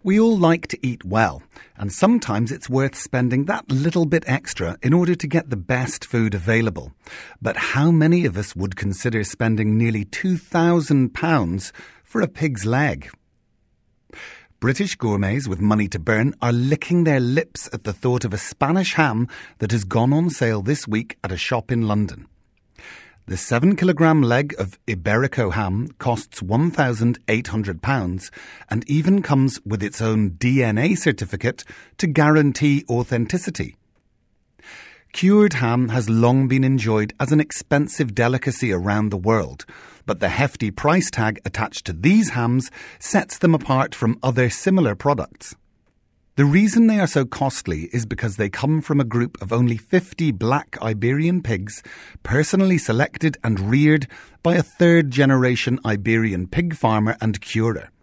We all like to eat well, and sometimes it's worth spending that little bit extra in order to get the best food available. But how many of us would consider spending nearly £2,000 for a pig's leg? British gourmets with money to burn are licking their lips at the thought of a Spanish ham that has gone on sale this week at a shop in London. The 7-kilogram leg of Iberico ham costs £1,800 and even comes with its own DNA certificate to guarantee authenticity. Cured ham has long been enjoyed as an expensive delicacy around the world, but the hefty price tag attached to these hams sets them apart from other similar products. The reason they are so costly is because they come from a group of only 50 black Iberian pigs, personally selected and reared by a third-generation Iberian pig farmer and curer.